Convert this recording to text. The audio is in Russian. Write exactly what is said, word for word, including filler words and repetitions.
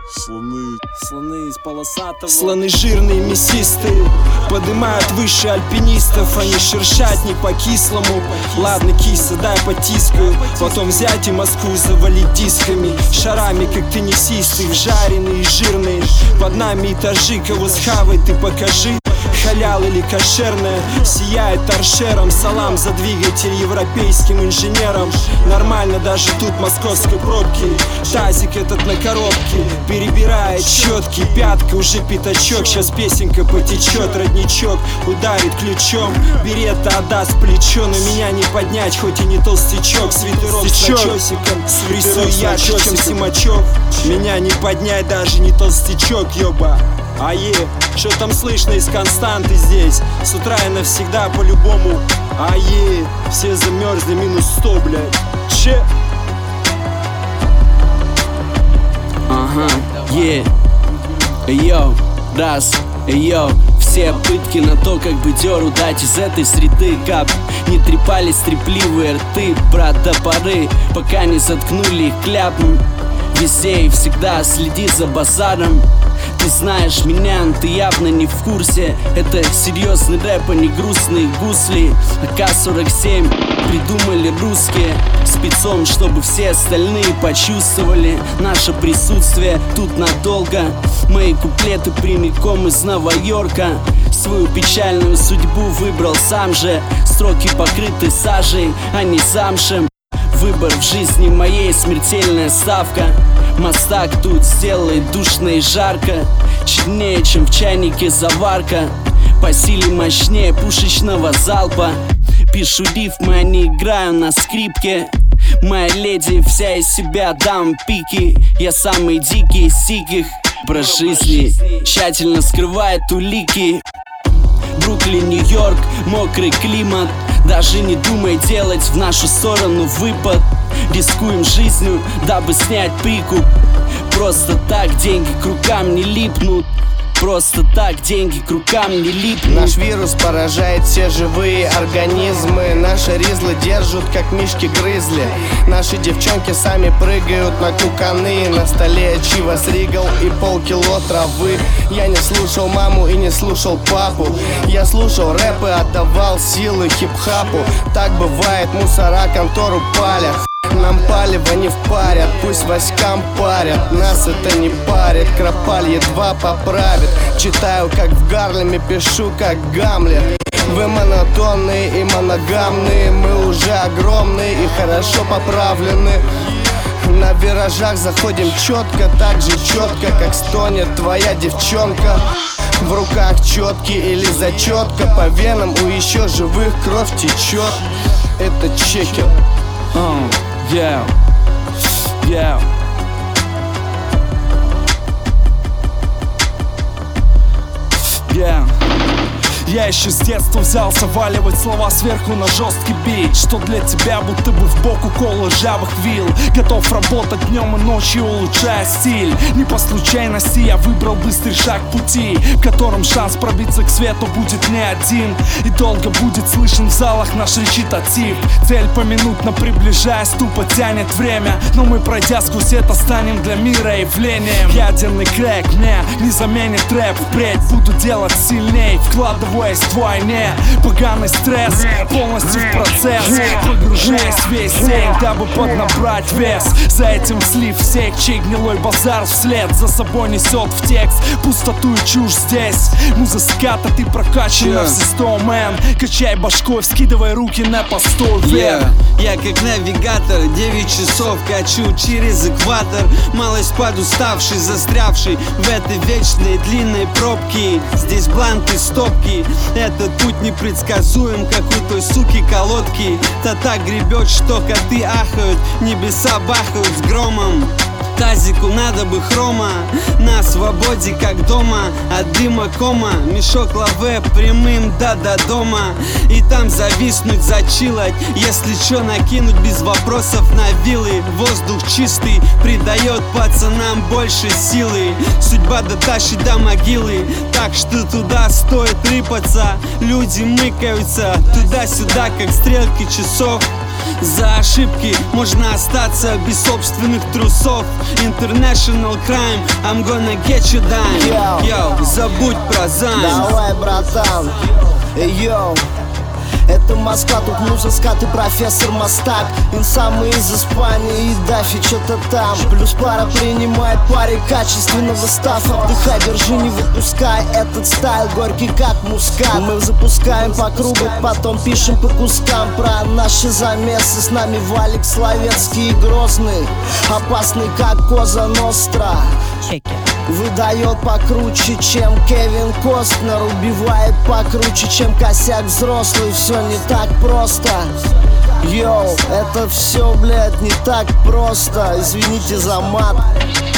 Слоны, слоны из полосатого. Слоны жирные, мясистые, подымают выше альпинистов. Они шершат не по-кислому. Ладно, киса, дай потискаю. Потом взять и Москву завалить дисками. Шарами, как теннисисты, жареные и жирные. Под нами этажи, кого схавай ты покажи. Халял или кошерная, сияет торшером. Салам за двигатель европейским инженерам. Нормально даже тут московской пробки. Тазик этот на коробке перебирает четкий, пятка уже пятачок. Сейчас песенка потечет, родничок ударит ключом. Берета отдаст плечо, но меня не поднять, хоть и не толстячок. Свитерок с начесиком, рисую ярче, чем Симачев. Меня не поднять, даже не толстячок, ёба. Ае, что там слышно из константы здесь? С утра и навсегда по-любому. Ае, все замерзли, минус сто, блядь. Че? Ага, е, йоу, раз, йоу. Все пытки на то, как бы дёру дать из этой среды кап. Не трепались трепливые рты, брат, до поры, пока не заткнули их кляпом. Везде и всегда следи за базаром. Ты знаешь меня, но ты явно не в курсе. Это серьезный рэп, а не грустные гусли. А К сорок семь придумали русские спецом, чтобы все остальные почувствовали наше присутствие тут надолго. Мои куплеты прямиком из Нова-Йорка. Свою печальную судьбу выбрал сам же. Строки покрыты сажей, а не замшем. Выбор в жизни моей, смертельная ставка. Мастак тут сделает душно и жарко. Чернее, чем в чайнике заварка. По силе мощнее пушечного залпа. Пишу рифмы, а не играю на скрипке. Моя леди вся из себя, дам пики. Я самый дикий из диких. Про жизни тщательно скрывает улики. Бруклин, Нью-Йорк, мокрый климат. Даже не думай делать в нашу сторону выпад. Рискуем жизнью, дабы снять прикуп. Просто так деньги к рукам не липнут. Просто так деньги к рукам не липнут. Наш вирус поражает все живые организмы. Наши ризлы держат, как мишки-грызли. Наши девчонки сами прыгают на куканы. На столе чивас ригал и полкило травы. Я не слушал маму и не слушал папу. Я слушал рэп и отдавал силы хип-хапу. Так бывает, мусора контору палят. Нам палево не впарят, пусть войскам парят. Нас это не парит, Кропаль едва поправит. Читаю, как в Гарлеме, пишу, как Гамлет. Вы монотонные и моногамные. Мы уже огромные и хорошо поправлены. На виражах заходим четко, так же четко, как стонет твоя девчонка. В руках четки или зачетка. По венам у еще живых кровь течет. Это чекер. uh, Yeah, yeah. Yeah. Я еще с детства взялся валивать слова сверху на жесткий бит. Что для тебя будто бы в бок укол ржавых вил. Готов работать днем и ночью, улучшая стиль. Не по случайности я выбрал быстрый шаг пути, в котором шанс пробиться к свету будет не один. И долго будет слышен в залах наш речитатив. Цель поминутно приближаясь, тупо тянет время. Но мы, пройдя сквозь это, станем для мира явлением. Ядерный крэк мне не заменит рэп. Впредь буду делать сильней, вкладывая в войне. Поганый стресс, полностью в процесс. Погружаясь весь день, дабы поднабрать вес. За этим слив всех, чей гнилой базар вслед за собой несет в текст пустоту и чушь здесь. Муза ската, ты прокачан на все сто мэн. Качай башкой, вскидывай руки на постой вверх. Yeah. Я как навигатор, девять часов качу через экватор. Малость подуставший, застрявший в этой вечной длинной пробке. Здесь бланты, стопки. Этот путь непредсказуем, как у той суки колодки. Та так гребет, что коты ахают, небеса бахают с громом. Тазику надо бы хрома, на свободе как дома. От дыма кома, мешок лаве прямым да до дома. И там зависнуть, зачилать, если чё накинуть без вопросов на вилы. Воздух чистый придает пацанам больше силы. Судьба дотащит до могилы, так что туда стоит рыпаться. Люди мыкаются туда-сюда, как стрелки часов. За ошибки можно остаться без собственных трусов. International crime, I'm gonna get you done. Йоу, забудь про займ. Давай, братан, йоу. Это Москва, тут муза, скат и профессор Мастак. Инсамы из Испании и Дафи что-то там. Плюс пара принимает паре качественного стафа. Вдыхай, держи, не выпускай этот стайл, горький как мускат. Мы запускаем по кругу, потом пишем по кускам про наши замесы. С нами Валик Словецкий и Грозный, опасный как Коза Ностра. Выдает покруче, чем Кевин Костнер. Убивает покруче, чем косяк взрослый. Все не так просто. Йоу, это все, блядь, не так просто. Извините за мат.